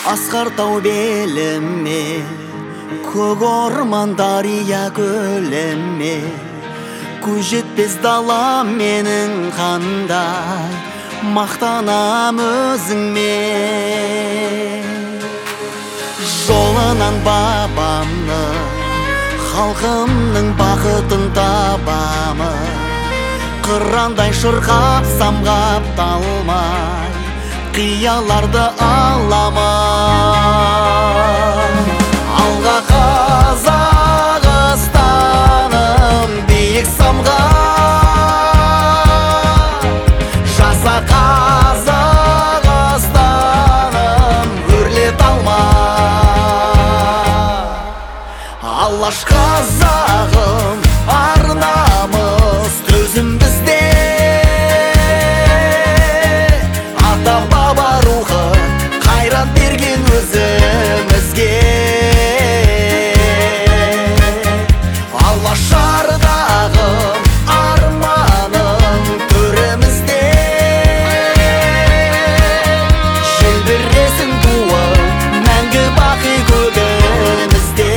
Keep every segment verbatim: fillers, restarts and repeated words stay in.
Асқар тау беліме, көк орман дария көліме, көз жетпес дала менің қандай, мақтанам өзіңмен. Жолынан бабамны, халқымның бақытын табамы, қырандай шырқап самғап талмай, қияларды аламай. Алға Қазақстаным, биік самғап, жаса Қазақстаным, өрлет алмай. Алаш қазағым, ар намыс төзім бізде, ата баба рухы қайрат берген өзімізге. Алаш ардағым, арманым төрімізде, желбіресін туы мәңгі бақи көгімізде.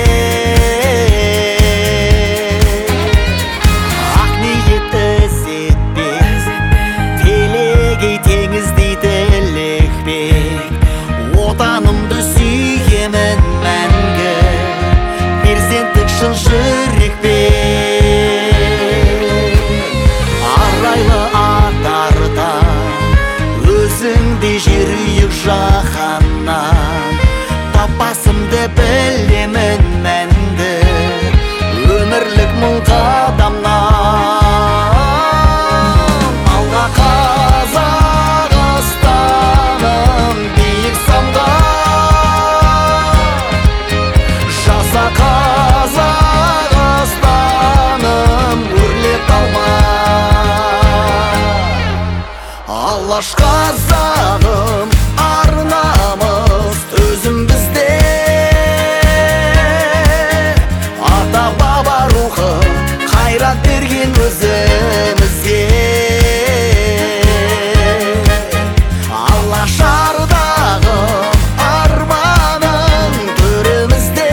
Ақ ниет ізетпес, телегей теңіздей тілекпек, отанымды сүйемін мәңгі, перзенттік шын жүрекпен. Арайлы атарда өзіңдей жерүйік жаһаннан, таппасымды білемін мәнді, өмірлік мың қадамнан. Алға Қазақстаным, биік самғап, жаса Қазақстаным, өрлет алмай. Алаш қазағым, ар намыс төзім бізде, ата баба рухы қайрат берген өзімізге. Алаш ардағым, арманым төрімізде,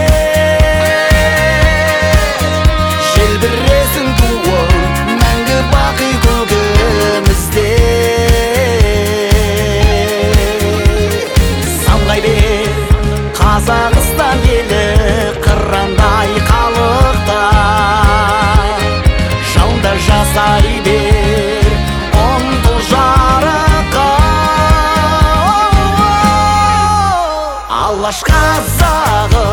желбіресін туы мәңгі бақи көгімізде. Самғай бер Қазақстан елі, қырандай халықта, жалында жасай бер ұмтыл жарыққа. Алаш қазағы